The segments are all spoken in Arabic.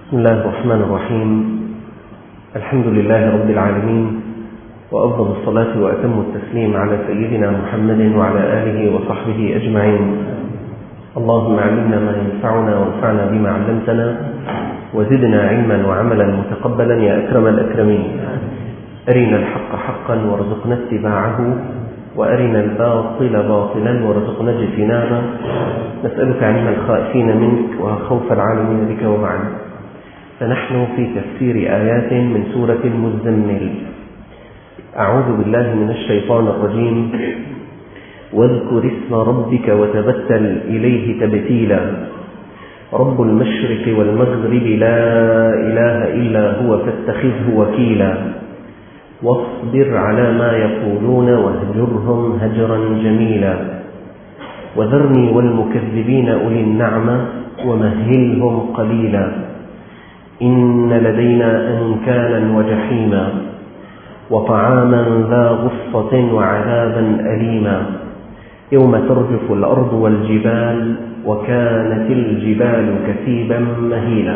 بسم الله الرحمن الرحيم. الحمد لله رب العالمين، وأفضل الصلاة وأتم التسليم على سيدنا محمد وعلى آله وصحبه أجمعين. اللهم علمنا ما ينفعنا وانفعنا بما علمتنا، وزدنا علما وعملا متقبلا يا أكرم الأكرمين. أرنا الحق حقا وارزقنا اتباعه، وأرنا الباطل باطلا وارزقنا اجتنابه. نسألك علم الخائفين منك وخوف العالمين بك ومعنا. فنحن في تفسير آيات من سورة المزمل. أعوذ بالله من الشيطان الرجيم. واذكر اسم ربك وتبتل إليه تبتيلا. رب المشرق والمغرب لا إله إلا هو فاتخذه وكيلا. واصبر على ما يقولون واهجرهم هجرا جميلا. وذرني والمكذبين أولي النعمة ومهلهم قليلا. إن لدينا أنكالا وجحيما وطعاما ذا غصة وعذابا أليما. يوم ترجف الأرض والجبال وكانت الجبال كثيبا مهيلا.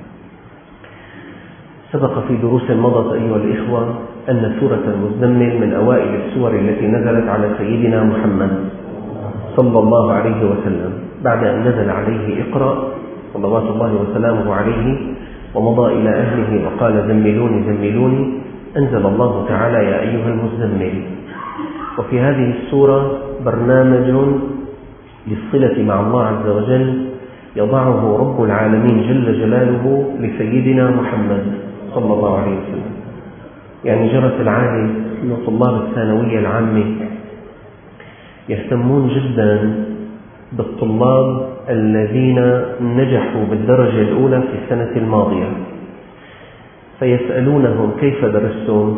سبق في دروس مضت أيها الإخوة أن سورة المزمل من أوائل السور التي نزلت على سيدنا محمد صلى الله عليه وسلم، بعد أن نزل عليه اقرأ صلوات الله وسلامه عليه ومضى إلى أهله وقال زملوني زملوني، أنزل الله تعالى يا أيها المزمل. وفي هذه السورة برنامج للصلة مع الله عز وجل يضعه رب العالمين جل جلاله لسيدنا محمد صلى الله عليه وسلم. يعني جرت العادة أن طلاب الثانوية العامة يهتمون جدا بالطلاب الذين نجحوا بالدرجة الأولى في السنة الماضية، فيسألونهم كيف درستم؟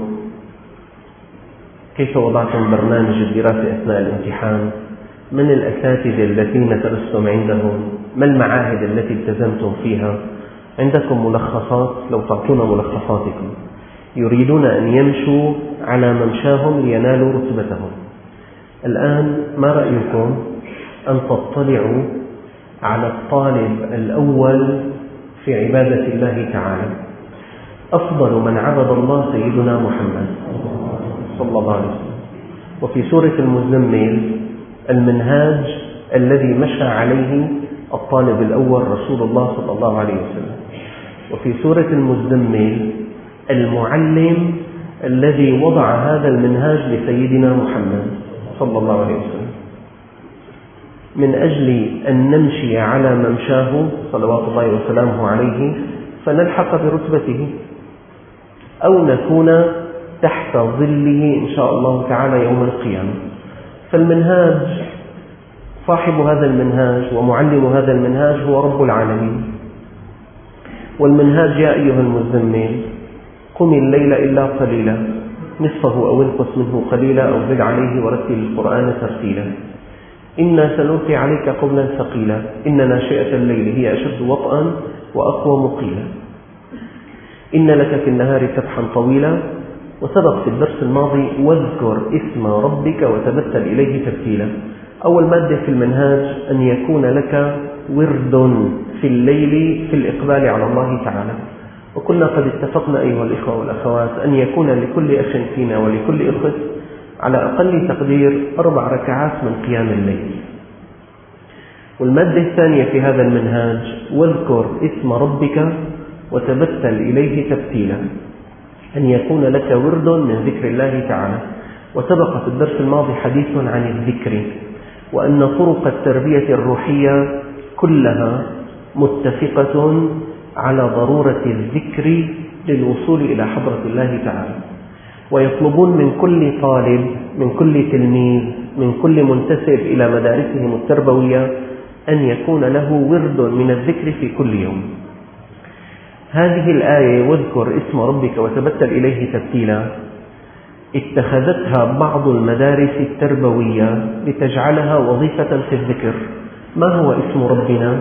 كيف وضعتم برنامج الدراسة أثناء الامتحان؟ من الأساتذة الذين درستم عندهم؟ ما المعاهد التي التزمتم فيها؟ عندكم ملخصات؟ لو تعطونا ملخصاتكم. يريدون أن يمشوا على ممشاهم لينالوا رتبتهم. الآن ما رأيكم أن تطلعوا على الطالب الأول في عبادة الله تعالى؟ أفضل من عبد الله سيدنا محمد صلى الله عليه وسلم. وفي سورة المزمل المنهاج الذي مشى عليه الطالب الأول رسول الله صلى الله عليه وسلم. وفي سورة المزمل المعلم الذي وضع هذا المنهاج لسيدنا محمد صلى الله عليه وسلم، من أجل أن نمشي على ممشاه صلوات الله وسلامه عليه فنلحق برتبته أو نكون تحت ظله إن شاء الله تعالى يوم القيامة. فالمنهاج، صاحب هذا المنهاج ومعلم هذا المنهاج هو رب العالمين. والمنهاج يا أيها المزمل قم الليل إلا قليلا نصفه أو انقص منه قليلا أو زد عليه ورتل القرآن ترتيلا. إنا سنلقي عليك قولا ثقيلا. إن ناشئة الليل هي أشد وطئا وأقوى مقيلا. إن لك في النهار سبحا طويلا. وسبق في الدرس الماضي واذكر اسم ربك وتبتل إليه تبتيلا. أول مادة في المنهاج أن يكون لك ورد في الليل في الإقبال على الله تعالى. وكنا قد اتفقنا أيها الإخوة والأخوات أن يكون لكل أخ فينا ولكل أخت على أقل تقدير 4 ركعات من قيام الليل. والمادة الثانية في هذا المنهاج واذكر اسم ربك وتبتل إليه تبتيلا، أن يكون لك ورد من ذكر الله تعالى. وسبق في الدرس الماضي حديث عن الذكر، وأن طرق التربية الروحية كلها متفقة على ضرورة الذكر للوصول إلى حضرة الله تعالى. ويطلبون من كل طالب، من كل تلميذ، من كل منتسب إلى مدارسهم التربوية أن يكون له ورد من الذكر في كل يوم. هذه الآية واذكر اسم ربك وتبتل إليه تبتيلا اتخذتها بعض المدارس التربوية لتجعلها وظيفة في الذكر. ما هو اسم ربنا؟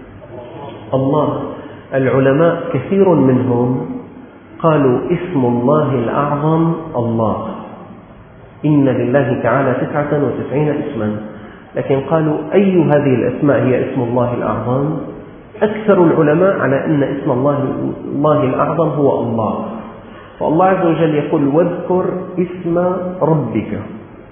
الله. العلماء كثير منهم قالوا اسم الله الأعظم الله. إن لله تعالى 99 اسما، لكن قالوا أي هذه الأسماء هي اسم الله الأعظم؟ أكثر العلماء على أن اسم الله الأعظم هو الله. فالله عز وجل يقول واذكر اسم ربك،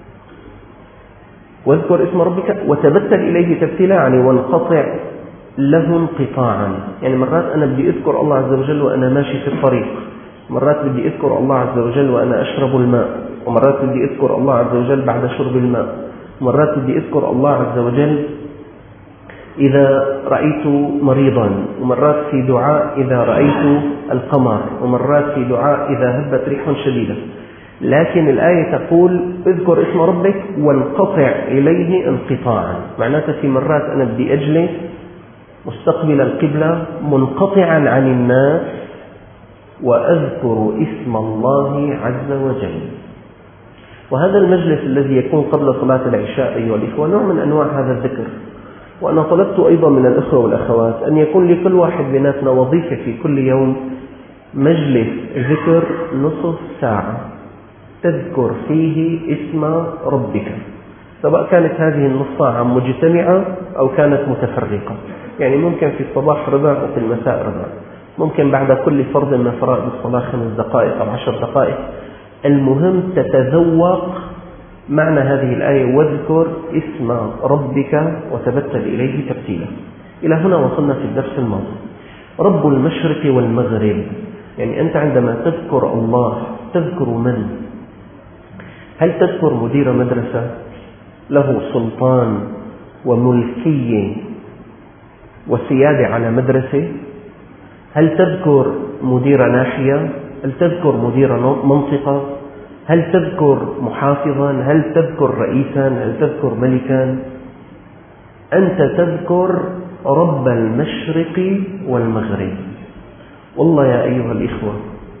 واذكر اسم ربك وتبتل إليه تبتيلا، يعني وانقطع له انقطاعا. يعني مرات أنا بدي أذكر الله عز وجل وأنا ماشي في الطريق، مرات بدي أذكر الله عز وجل وأنا أشرب الماء، ومرات بدي أذكر الله عز وجل بعد شرب الماء، مرات بدي أذكر الله عز وجل إذا رأيت مريضا، ومرات في دعاء إذا رأيت القمر، ومرات في دعاء إذا هبت ريح شديدة. لكن الآية تقول اذكر اسم ربك وانقطع إليه انقطاعا، معناته في مرات أنا بدي أجلس مستقبل القبلة منقطعا عن الناس وأذكر اسم الله عز وجل. وهذا المجلس الذي يكون قبل صلاة العشاء أيها الإخوة نوع من أنواع هذا الذكر. وأنا طلبت أيضا من الأخوة والأخوات أن يكون لكل واحد بيناتنا وظيفة في كل يوم مجلس ذكر نصف ساعة تذكر فيه اسم ربك، سواء كانت هذه النص ساعة مجتمعة أو كانت متفرقة. يعني ممكن في الصباح ربع وفي المساء ربع، ممكن بعد كل فرض من فرائض الصلاة 5 دقائق أو 10 دقائق. المهم تتذوق معنى هذه الآية واذكر اسم ربك وتبتل إليه تبتيلا. إلى هنا وصلنا في الدرس الماضي. رب المشرق والمغرب، يعني أنت عندما تذكر الله تذكر من؟ هل تذكر مدير مدرسة له سلطان وملكية وسيادة على مدرسة؟ هل تذكر مدير ناحية؟ هل تذكر مدير منطقة؟ هل تذكر محافظا؟ هل تذكر رئيسا؟ هل تذكر ملكا؟ أنت تذكر رب المشرق والمغرب. والله يا أيها الإخوة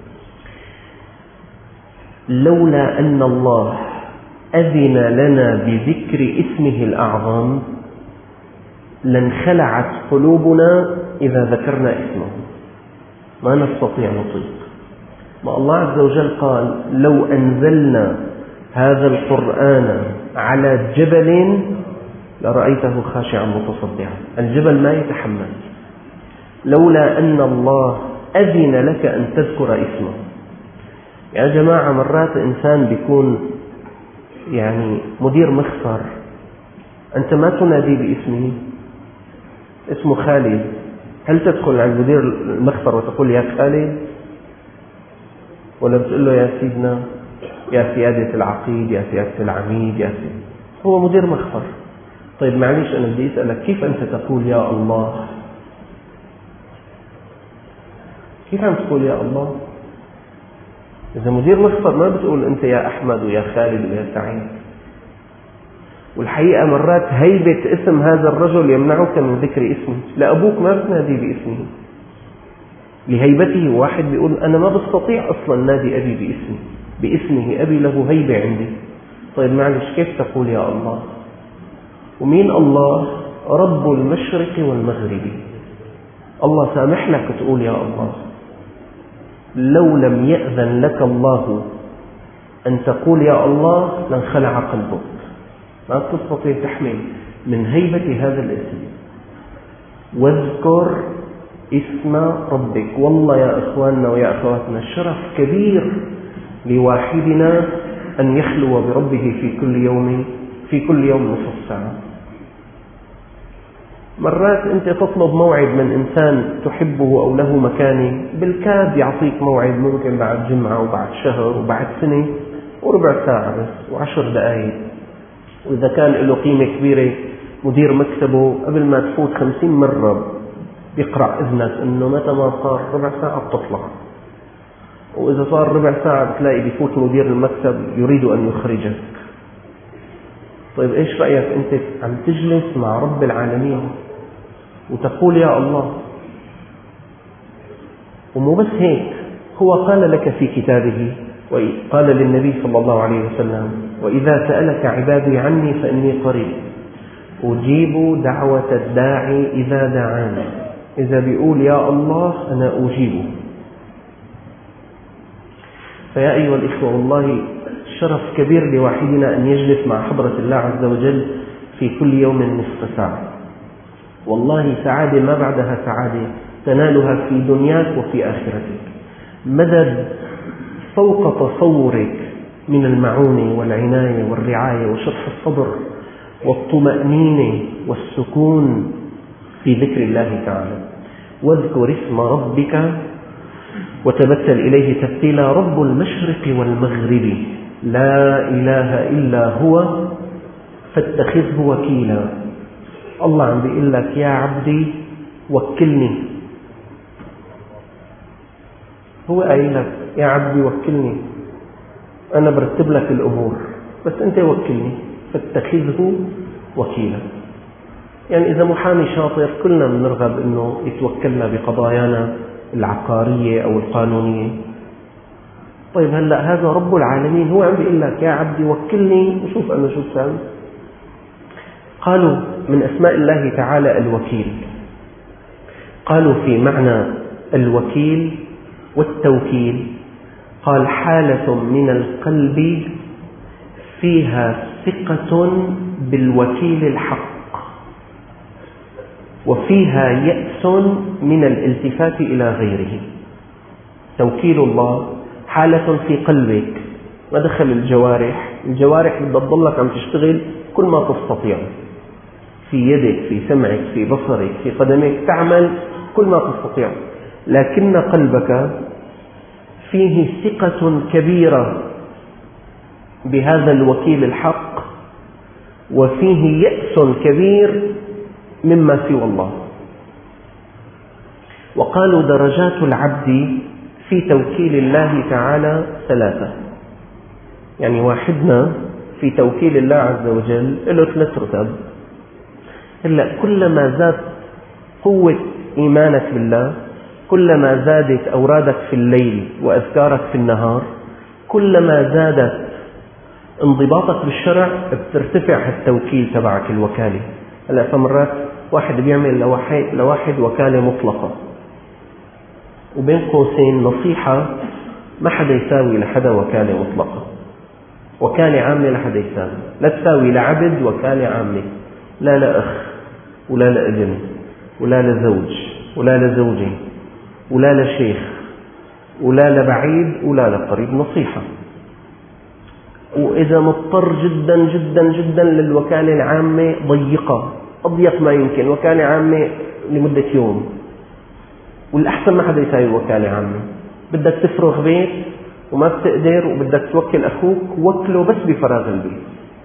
لولا أن الله أذن لنا بذكر اسمه الأعظم لانخلعت قلوبنا إذا ذكرنا اسمه، ما نستطيع نطيق. ما الله عز وجل قال لو أنزلنا هذا القرآن على جبل لرأيته خاشعا متصدعا. الجبل ما يتحمل. لولا أن الله أذن لك أن تذكر اسمه. يا جماعة مرات إنسان بيكون يعني مدير مخفر، أنت ما تنادي باسمه، اسمه خالد، هل تدخل على مدير المخفر وتقول يا خالد؟ ولا بتقول له يا سيدنا، يا سيادة العقيد، يا سيادة العميد، يا سيدنا؟ هو مدير مخفر. طيب معليش أنا بدي أسألك، كيف أنت تقول يا الله؟ كيف عم تقول يا الله؟ إذا مدير مخفر ما بتقول أنت يا أحمد ويا خالد ويا سعيد. والحقيقة مرات هيبة اسم هذا الرجل يمنعك من ذكر اسمه. لأبوك ما بتنادي باسمه لهيبته. واحد بيقول أنا ما بستطيع أصلا نادي أبي باسمه، أبي له هيبة عندي. طيب معلش كيف تقول يا الله؟ ومين الله؟ رب المشرق والمغرب. الله سامح لك تقول يا الله. لو لم يأذن لك الله أن تقول يا الله لانخلع قلبك، ما تستطيع تحمل من هيبة هذا الاسم. واذكر اسم ربك. والله يا إخواننا ويا أخواتنا شرف كبير لواحدنا أن يخلو بربه في كل يوم نصف ساعة. مرات أنت تطلب موعد من إنسان تحبه أو له مكانه، بالكاد يعطيك موعد ممكن بعد جمعة وبعد شهر وبعد سنة وربع ساعة بس و10 دقائق. وإذا كان له قيمة كبيرة مدير مكتبه قبل ما تفوت 50 مرة بيقرأ إذنك إنه متى ما صار ربع ساعة بتطلع. وإذا صار ربع ساعة بتلاقي بيفوت مدير المكتب يريد أن يخرجك. طيب إيش رأيك أنت عم تجلس مع رب العالمين وتقول يا الله؟ ومو بس هيك، هو قال لك في كتابه وقال للنبي صلى الله عليه وسلم وإذا سألك عبادي عني فإني قريب أجيب دعوة الداعي إذا دعاني. إذا بيقول يا الله أنا أجيبه. فيا أيها الإخوة والله شرف كبير لواحدنا أن يجلس مع حضرة الله عز وجل في كل يوم نصف ساعة. والله سعادة ما بعدها سعادة تنالها في دنياك وفي آخرتك. مدد فوق تصورك من المعونة والعناية والرعاية وشرح الصدر والطمأنينة والسكون في ذكر الله تعالى. واذكر اسم ربك وتبتل إليه تبتيلا. رب المشرق والمغرب لا إله إلا هو فاتخذه وكيلا. الله عم بيقول لك يا عبدي وكلني. هو قايل لك يا عبدي وكلني، أنا برتب لك الأمور بس أنت وكلني، فاتخذه وكيلا. يعني إذا محامي شاطر كلنا بنرغب أنه يتوكلنا بقضايانا العقارية أو القانونية. طيب هلأ هذا رب العالمين هو عم بيقول لك يا عبدي وكلني وشوف أنا شو سوي. قالوا من أسماء الله تعالى الوكيل. قالوا في معنى الوكيل والتوكيل، قال حالة من القلب فيها ثقة بالوكيل الحق وفيها يأس من الالتفات إلى غيره. توكيل الله حالة في قلبك، ما دخل الجوارح بدها تضلك عم تشتغل كل ما تستطيع، في يدك، في سمعك، في بصرك، في قدمك، تعمل كل ما تستطيع، لكن قلبك فيه ثقة كبيرة بهذا الوكيل الحق وفيه يأس كبير مما سوى الله. وقالوا درجات العبد في توكيل الله تعالى ثلاثة. يعني واحدنا في توكيل الله عز وجل له 3 رتب. هلا كلما زاد قوة إيمانك بالله، كلما زادت أورادك في الليل وأذكارك في النهار، كلما زادت انضباطك بالشرع، بترتفع التوكيل تبعك الوكالة. هلا فمرات واحد بيعمل لواحد وكالة مطلقة، وبين قوسين نصيحة، ما حدا يساوي لحدا وكالة مطلقة. وكالة عامة لحدا يساوي، لا تساوي لعبد وكالة عامة، لا لأخ ولا لابن ولا لزوج ولا لزوجة ولا لشيخ ولا لبعيد ولا لقريب، نصيحة. وإذا مضطر جدا جدا جدا للوكالة العامة ضيقة، أضيق ما يمكن، وكالة عامة لمدة يوم، والأحسن ما حدا يساوي وكالة عامة. بدك تفرغ بيت وما بتقدر وبدك توكل أخوك، وكله بس بفراغ البيت.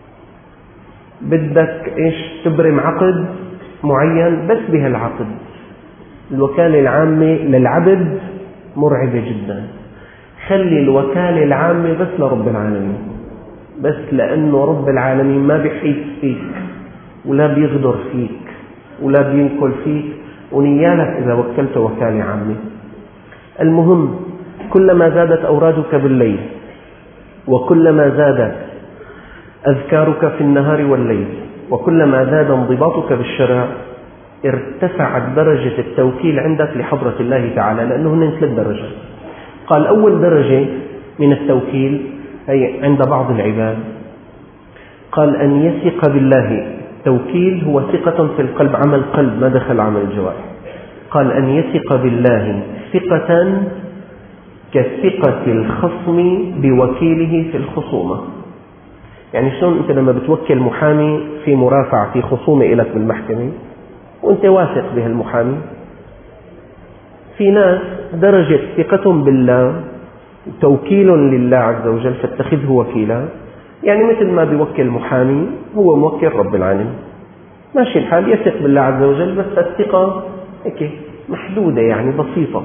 بدك تبرم عقد معين بس بهالعقد. الوكالة العامة للعبد مرعبة جدا. خلي الوكالة العامة بس لرب العالمين، بس لأنه رب العالمين ما بيحيط فيك ولا بيغدر فيك ولا بينكل فيك، ونيالك إذا وكلت وكالة عامة. المهم كلما زادت أورادك بالليل وكلما زادت أذكارك في النهار والليل وكلما زاد انضباطك بالشرع، ارتفعت درجة التوكيل عندك لحضرة الله تعالى، لأنه هن 3 درجات. قال أول درجة من التوكيل أي عند بعض العباد، قال أن يثق بالله. التوكيل هو ثقة في القلب، عمل قلب ما دخل عمل الجوارح. قال أن يثق بالله ثقة كثقة الخصم بوكيله في الخصومة. يعني شلون أنت لما بتوكل محامي في مرافعة في خصومة إلك بالمحكمة وأنت واثق بهالمحامي، في ناس درجة ثقة بالله توكيل لله عز وجل فاتخذه وكيلا، يعني مثل ما بيوكل محامي هو موكل رب العالمين، ماشي الحال، يثق بالله عز وجل، بس الثقة هيك محدودة يعني بسيطة.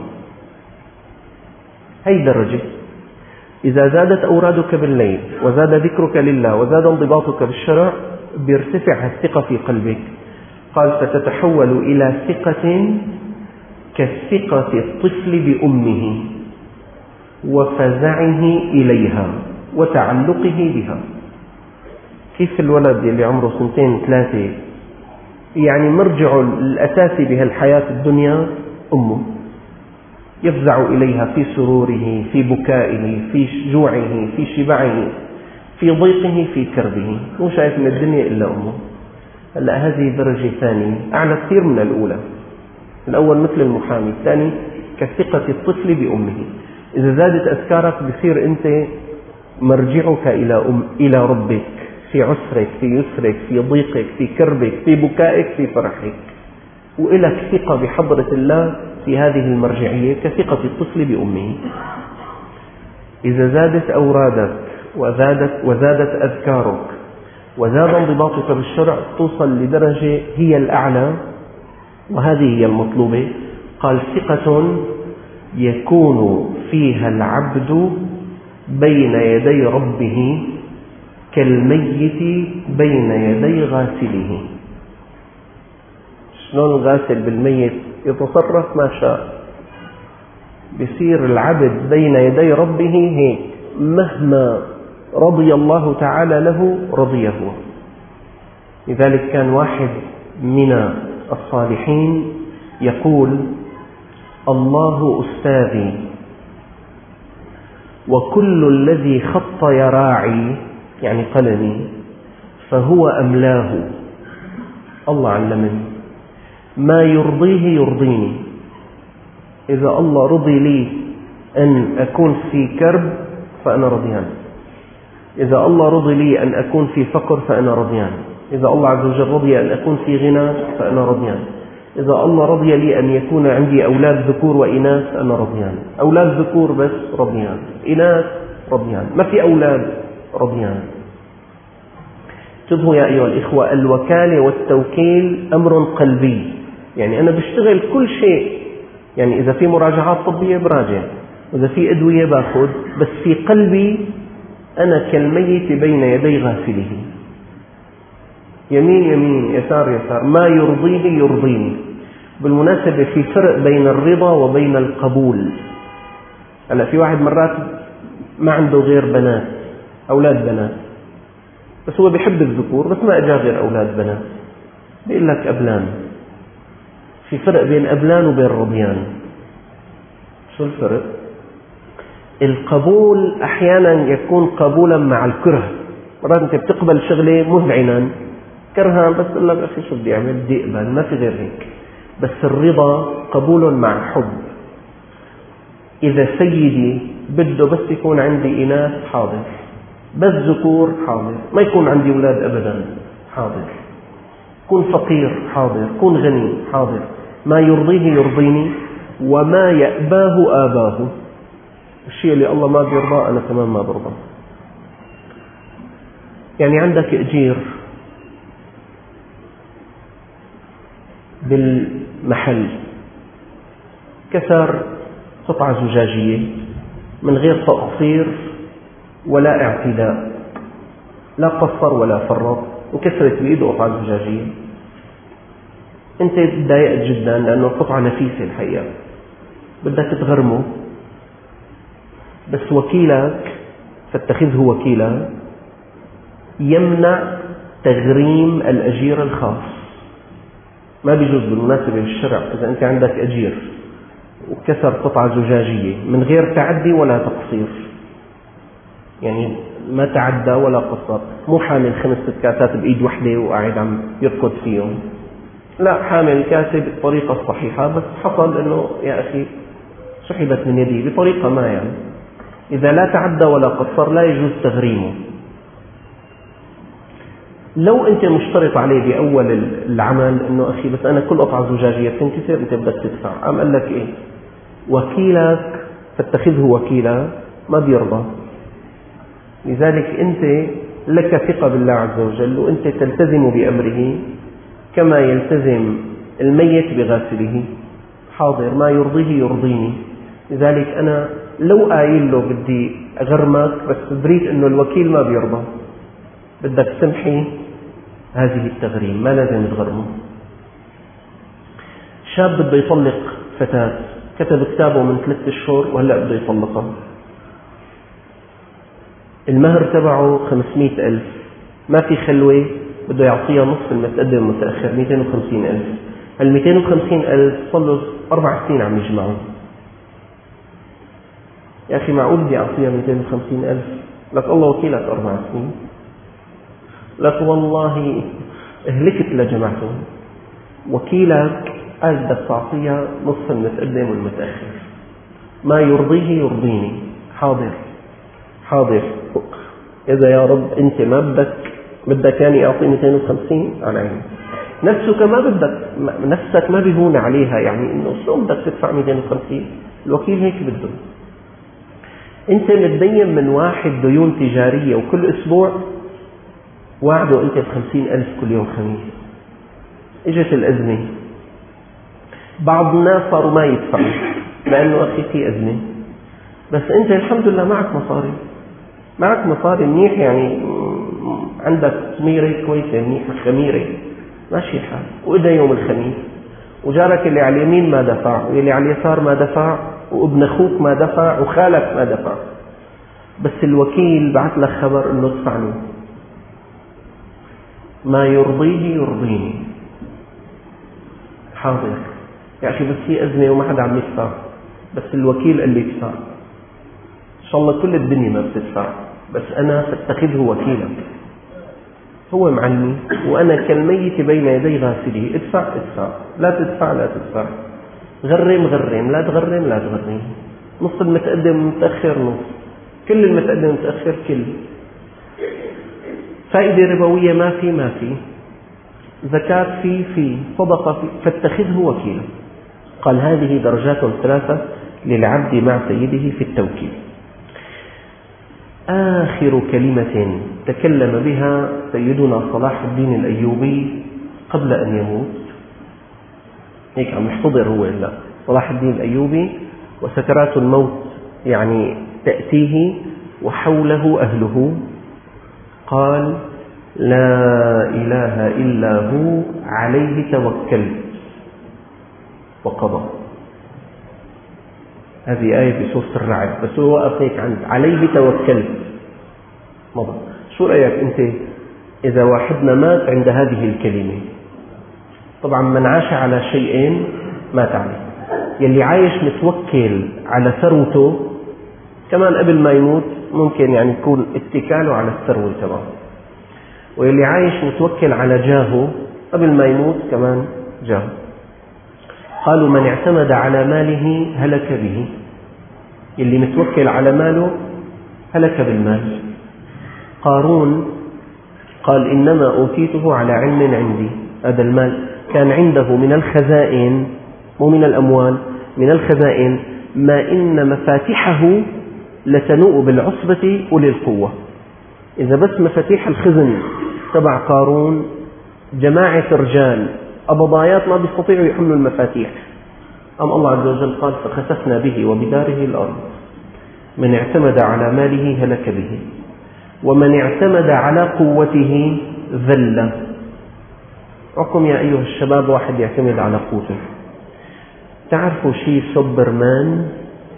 هي درجة. إذا زادت أورادك بالليل وزاد ذكرك لله وزاد انضباطك بالشرع، بيرتفع الثقة في قلبك. قال فتتحول إلى ثقة كثقة الطفل بأمه وفزعه إليها وتعلقه بها. كيف الولد اللي عمره 2 3 يعني مرجعه الأساسي بهالحياة الدنيا أمه، يفزع إليها في سروره، في بكائه، في جوعه، في شبعه، في ضيقه، في كربه، مو شايف من الدنيا إلا أمه. هلا هذه درجة ثانية أعلى كثير من الأولى. الأول مثل المحامي، الثاني كثقة الطفل بأمه. إذا زادت أذكارك بصير أنت مرجعك إلى ربك في عسرك، في يسرك، في ضيقك، في كربك، في بكائك، في فرحك، وإلك ثقة بحضرة الله في هذه المرجعية كثقة الطفل بأمه. إذا زادت أورادك وزادت أذكارك وزاد انضباطك بالشرع توصل لدرجة هي الأعلى، وهذه هي المطلوبة. قال ثقة يكون فيها العبد بين يدي ربه كالميت بين يدي غاسله. شلون الغاسل بالميت يتصرف ما شاء، بيصير العبد بين يدي ربه هيك، مهما رضي الله تعالى له رضيه. لذلك كان واحد من الصالحين يقول: الله أستاذي وكل الذي خط يراعي، يعني قلمي، فهو أملاه. الله علمني ما يرضيه يرضيني. إذا الله رضي لي أن أكون في كرب فأنا رضيان، إذا الله رضي لي أن أكون في فقر فأنا رضيان، إذا الله عز وجل رضي أن أكون في غنى فأنا رضيان، إذا الله رضي لي أن يكون عندي أولاد ذكور وإناث أنا رضيان. أولاد ذكور بس رضيان، إناث رضيان، ما في أولاد رضيان. انتبهوا يا أيها الإخوة، الوكالة والتوكيل أمر قلبي، يعني أنا بشتغل كل شيء، يعني إذا في مراجعات طبية براجع، وإذا في أدوية باخذ، بس في قلبي أنا كالميت بين يدي غاسله، يمين يمين يسار يسار، ما يرضيه يرضيني. بالمناسبة في فرق بين الرضا وبين القبول. هلا في واحد مرات ما عنده غير بنات، أولاد بنات، بس هو بيحب الذكور، بس ما أجا غير أولاد بنات، بيقول لك أبلان. في فرق بين أبلان وبين رضيان. شو الفرق؟ القبول أحيانا يكون قبولا مع الكره، مرات أنت بتقبل شغلة مذعنا كرهان، بس تقول لك أخي شو بدي أعمل، بدي أقبل، ما في غير هيك. بس الرضا قبول مع حب. إذا سيدي بده بس يكون عندي إناث حاضر، بس ذكور حاضر، ما يكون عندي أولاد أبدا حاضر، كون فقير حاضر، كون غني حاضر، ما يرضيه يرضيني وما يأباه آباه. الشيء اللي الله ما بيرضاه أنا كمان ما برضى. يعني عندك أجير بالمحل كسر قطعة زجاجية من غير تقصير ولا اعتداء، لا قصر ولا فرط، وكسرت بإيده قطعة زجاجية. أنت تضايقت جدا لأنه قطعة نفيسة الحقيقة، بدك تغرمه، بس وكيلك فاتخذه وكيلا يمنع تغريم الأجير الخاص. ما بيجوز بالمناسبة بالشرع إذا أنت عندك أجير وكسر قطعة زجاجية من غير تعدي ولا تقصير، يعني ما تعدى ولا قصر، مو حامل 5 كاسات بإيد وحدة وقاعد عم يركض فيهم، لا، حامل كاسة بالطريقة الصحيحة، بس حصل أنه يا أخي سحبت من يدي بطريقة ما، يعني إذا لا تعدى ولا قصر لا يجوز تغريمه. لو أنت مشترط عليه بأول العمل أنه أخي بس أنا كل قطعة زجاجية بتنكسر أنت بدك تدفع، قام قال لك إيه؟ وكيلك فاتخذه وكيلا، ما بيرضى. لذلك أنت لك ثقة بالله عز وجل، وأنت تلتزم بأمره كما يلتزم الميت بغاسله، حاضر، ما يرضيه يرضيني. لذلك أنا لو قايل له بدي أغرمك بس بريد أنه الوكيل ما بيرضى، بدك تمحي هذه التغريم، ما لازم تغرمه. شاب بده يطلق فتاة، كتب كتابه من 3 أشهر وهلأ بده يطلقها، المهر تبعه 500,000، ما في خلوة، بده يعطيها نصف المتقدم المتأخر 250,000. هال 250,000 صار له 4 سنين عم يجمعوا. يا أخي معقول بدي أعطيها 250,000؟ لك الله وكيلك 4 سنين. لك والله هلكت لجماعته. وكيلك قال بدك تعطيها نصف المتقدم والمتأخر، ما يرضيه يرضيني، حاضر حاضر، إذا يا رب أنت ما بدك يعني أعطي 250 على عيني. نفسك ما بدك، نفسك ما بيهون عليها، يعني إنه شلون بدك تدفع 250؟ الوكيل هيك بده. أنت متدين من واحد ديون تجارية وكل أسبوع وعده أنت ب50,000 كل يوم خميس. إجت الأزمة، بعض الناس صاروا ما يدفعوا لأنه أخي في أزمة، بس أنت الحمد لله معك مصاري منيح، يعني عندك خميرة كويسة منيحة، خميرة ماشي الحال، وإذا يوم الخميس وجارك اللي على اليمين ما دفع، واللي على اليسار ما دفع، وابن أخوك ما دفع، وخالك ما دفع، بس الوكيل بعث لك خبر إنه ادفعني، ما يرضيه يرضيني، حاضر يا أخي، بس في أزمة وما حدا عم يدفع، بس الوكيل قال لي ادفع. إن شاء الله كل الدنيا ما بتدفع، بس أنا فاتخذه وكيلا، هو معلمي وأنا كالميت بين يدي غاسله، ادفع لا تدفع لا تدفع، غرم لا تغرم، نص المتقدم متأخر نص، كل المتقدم متأخر كل، فائدة ربوية ما في، زكاة في، صدقة في، فاتخذه وكيلا. قال هذه درجات 3 للعبد مع سيده في التوكيل. آخر كلمة تكلم بها سيدنا صلاح الدين الأيوبي قبل أن يموت، هيك عم يحتضر هو، لا صلاح الدين الأيوبي وسكرات الموت يعني تأتيه وحوله أهله، قال لا إله إلا هو عليه توكلت وقضى. هذه آية في سورة الرعد، بس هو وقف هيك عند عليه توكلت مضى. شو رأيك أنت إذا واحدنا مات عند هذه الكلمة؟ طبعا من عاش على شيئين مات عليه، يلي عايش متوكل على ثروته كمان قبل ما يموت ممكن يعني يكون اتكاله على الثروة تمام، واللي عايش متوكل على جاهه قبل ما يموت كمان جاهه. قالوا من اعتمد على ماله هلك به، اللي متوكل على ماله هلك بالمال. قارون قال إنما أوتيته على علم عندي، هذا المال كان عنده من الخزائن، مو من الأموال، من الخزائن ما إن مفاتيحه لتنوء بالعصبة أولي القوة. إذا بس مفاتيح الخزن تبع قارون جماعة رجال أبضايات ما بيستطيعوا يحملوا المفاتيح، أم الله عز وجل قال فخسفنا به وبداره الأرض. من اعتمد على ماله هلك به، ومن اعتمد على قوته ذل. عقم يا أيها الشباب واحد يعتمد على قوته. تعرفوا شيء سوبرمان؟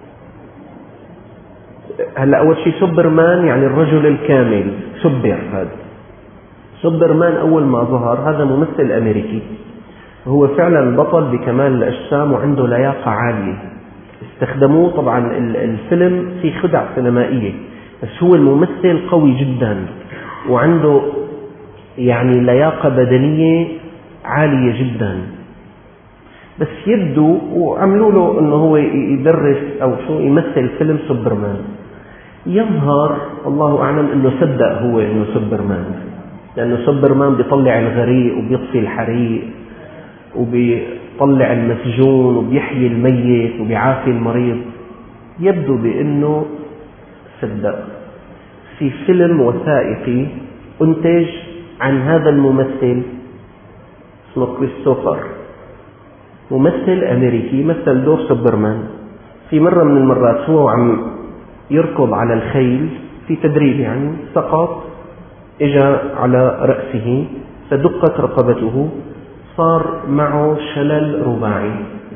هلا أول شيء سوبرمان يعني الرجل الكامل، هذا سوبرمان أول ما ظهر هذا ممثل أمريكي، هو فعلا بطل بكمال الأجسام وعنده لياقة عالية. استخدموه طبعا الفيلم في خدع سينمائية، بس هو الممثل قوي جدا وعنده يعني لياقة بدنية عالية جدا، بس يبدو وعملوا له انه هو يدرس او شو يمثل فيلم سوبرمان. يظهر الله اعلم انه صدق هو انه سوبرمان، لانه سوبرمان بيطلع الغريق وبيطفي الحريق وبيطلع المسجون وبيحيي الميت وبيعافي المريض. يبدو بانه صدق. في فيلم وثائقي انتج عن هذا الممثل اسمه كريستوفر، ممثل أمريكي مثل دور سوبرمان. في مرة من المرات هو عم يركض على الخيل في تدريب، يعني سقط، اجى على رأسه فدقت رقبته، صار معه شلل رباعي،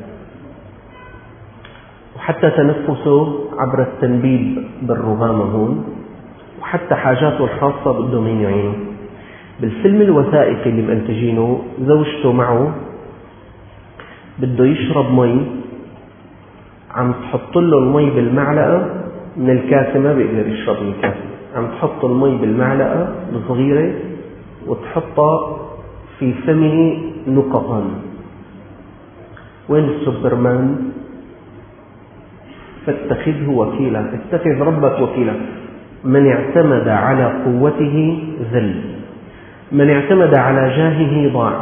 وحتى تنفسه عبر التنبيب بالرغامة هون، وحتى حاجاته الخاصة بدهم يعينوا. بالفيلم الوثائقي اللي مأنتجينه زوجته معه بده يشرب مي، عم تحط له المي بالمعلقة من الكاسة، ما بيقدر يشرب من الكاسة، عم تحط المي بالمعلقة الصغيرة وتحطها في فمه نقطان. وين السوبرمان؟ فاتخذه وكيلا، اتخذ ربك وكيلا. من اعتمد على قوته ذل، من اعتمد على جاهه ضاع.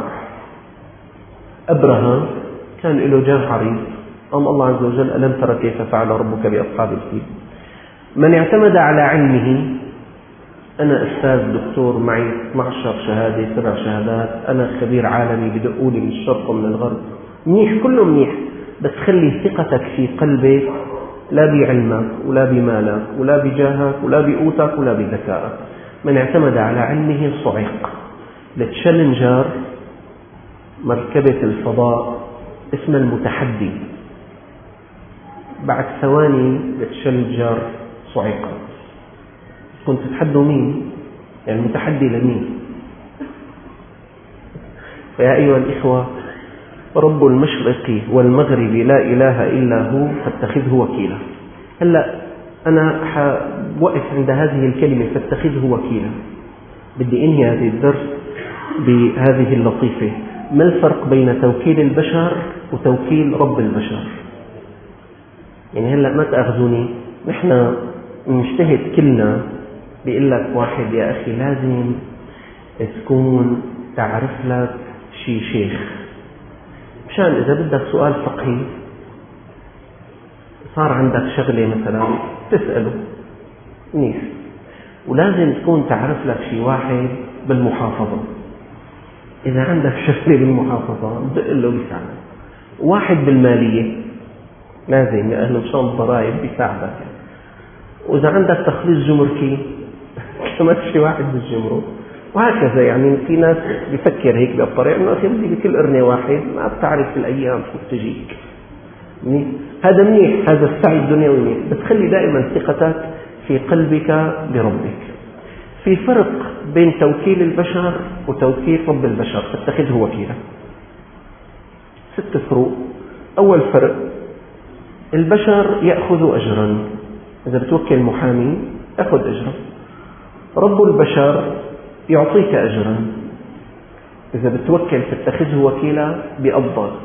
أبرهة كان له جاه عريض، قال الله عز وجل: ألم تر كيف فعل ربك بأصحاب الفيل. من اعتمد على علمه، أنا أستاذ دكتور معي 12 شهادة 7 شهادات، أنا خبير عالمي، بدقولي من الشرق ومن الغرب، منيح، كله منيح، بس خلي ثقتك في قلبك لا بعلمك ولا بمالك ولا بجاهك ولا بقوتك ولا بذكائك. من اعتمد على علمه صعق. لتشالنجر، مركبة الفضاء اسمها المتحدي، بعد ثواني لتشالنجر صعق. كنت تتحدوا مين؟ يعني المتحدي لمين؟ فيا أيها الإخوة، رب المشرق والمغرب لا إله إلا هو فاتخذه وكيلا. هلأ أنا وقف عند هذه الكلمة فاتخذه وكيلا. بدي أنهي هذه الدرس بهذه اللطيفة: ما الفرق بين توكيل البشر وتوكيل رب البشر؟ يعني هلأ ما تأخذوني، نحن نجتهد كلنا، بيقول لك واحد: يا أخي لازم تكون تعرف لك شي شيخ، مشان إذا بدك سؤال فقهي صار عندك شغلة مثلا تسأله منيح، ولازم تكون تعرف لك شي واحد بالمحافظة، إذا عندك شغلة بالمحافظة بدق له بيساعدك. واحد بالمالية لازم، لأنه مشان الضرائب بيساعدك. وإذا عندك تخليص جمركي كمان شي واحد بالجمرك، وهكذا. يعني في ناس بيفكر هيك بالطريقة، إنه أخي بدي بكل قرنة واحد، ما بتعرف الأيام شو تجيك. هذا منيح، هذا السعي الدنيوي منيح، بس خلي دائما ثقتك في قلبك بربك. في فرق بين توكيل البشر وتوكيل رب البشر، فاتخذه وكيلا. 6 فروق. أول فرق: البشر يأخذ أجرا، إذا بتوكل محامي أخذ أجرا. رب البشر يعطيك أجرا، إذا بتوكل فاتخذه وكيلا بيقبضك.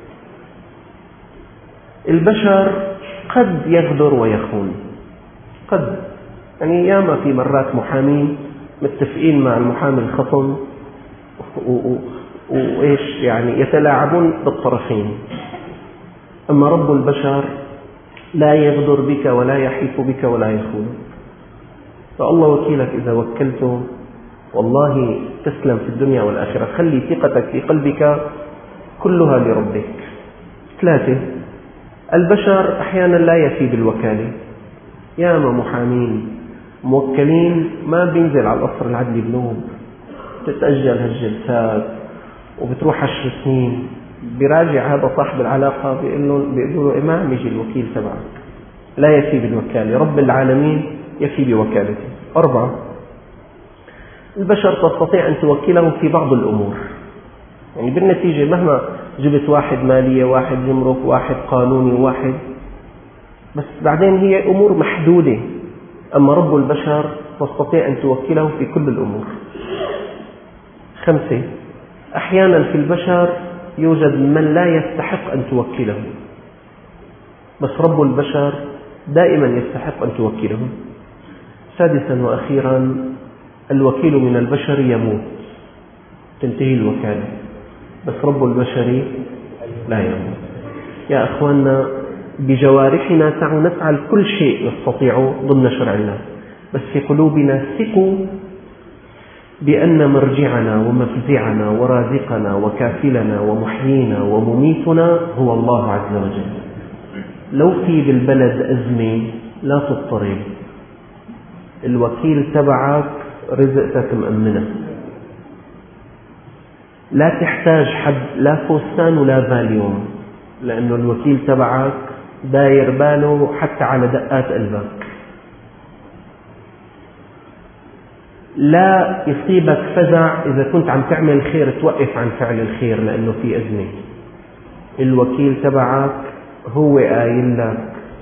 البشر قد يغدر ويخون، قد، يعني ياما في مرات محامين متفقين مع المحامي الخصم وإيش يعني يتلاعبون بالطرفين. أما رب البشر لا يغدر بك ولا يحيف بك ولا يخون. فالله وكيلك إذا وكلته والله تسلم في الدنيا والآخرة. خلي ثقتك في قلبك كلها لربك. 3: البشر أحيانا لا يفي بالوكالة. ياما محامين موكلين ما بينزل على القصر العدلي بنوب، تتأجل هالجلسات وبتروح 10 سنين، بيراجع هذا صاحب العلاقة بيقولوا له: إمام يجي الوكيل تبعك. لا يفي بالوكالة، رب العالمين يفي بوكالته. 4: البشر تستطيع أن توكله في بعض الأمور، يعني بالنتيجة مهما جبت واحد مالية، واحد جمرك، واحد قانوني، واحد، بس بعدين هي أمور محدودة. أما رب البشر تستطيع أن توكله في كل الأمور. 5: أحيانا في البشر يوجد من لا يستحق أن توكله، بس رب البشر دائما يستحق أن توكله. 6 وأخيرا: الوكيل من البشر يموت، تنتهي الوكالة، بس رب البشر لا يموت. يا أخواننا، بجوارحنا نفعل كل شيء نستطيعه ضمن شرع الله، بس في قلوبنا ثقوا بأن مرجعنا ومفزعنا ورازقنا وكافلنا ومحيينا ومميتنا هو الله عز وجل. لو في بالبلد أزمة لا تضطرب، الوكيل تبعك رزقتك مأمنة، لا تحتاج حد لا فستان ولا فاليوم، لأنه الوكيل تبعك داير باله حتى على دقات قلبك. لا يصيبك فزع إذا كنت عم تعمل خير، توقف عن فعل الخير لأنه في أزمة. الوكيل تبعك هو قايل لك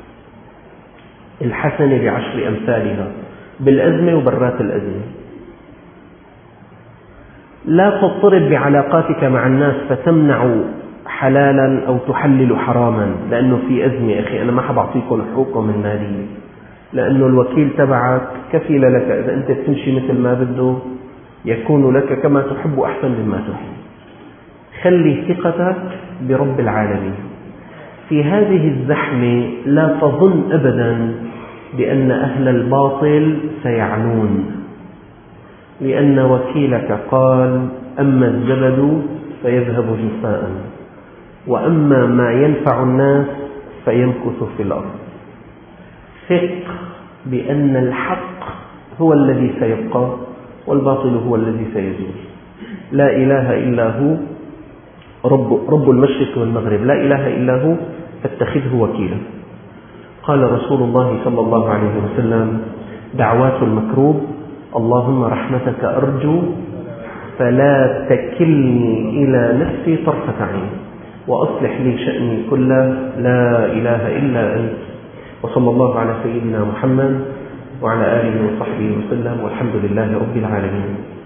الحسنة ب10 أمثالها بالأزمة وبرات الأزمة. لا تضطرب بعلاقاتك مع الناس فتمنع حلالا أو تحلل حراما، لأنه في أزمة أخي أنا ما حبعطيكم حقوقكم المالية، لأنه الوكيل تبعك كفيل لك إذا أنت تمشي مثل ما بده يكون لك كما تحب أحسن مما تحب. خلي ثقتك برب العالمين. في هذه الزحمة لا تظن أبدا بأن أهل الباطل سيعنون، لأن وكيلك قال: أما الزبد فيذهب جفاء، وأما ما ينفع الناس فيمكث في الأرض. ثق بأن الحق هو الذي سيبقى والباطل هو الذي سيزول. لا إله إلا هو رب المشرق والمغرب، لا إله إلا هو فاتخذه وكيلا. قال رسول الله صلى الله عليه وسلم: دعوات المكروب اللهم رحمتك أرجو فلا تكلني إلى نفسي طرفة عين وأصلح لي شأني كله لا إله إلا أنت. وصلى الله على سيدنا محمد وعلى آله وصحبه وسلم، والحمد لله رب العالمين.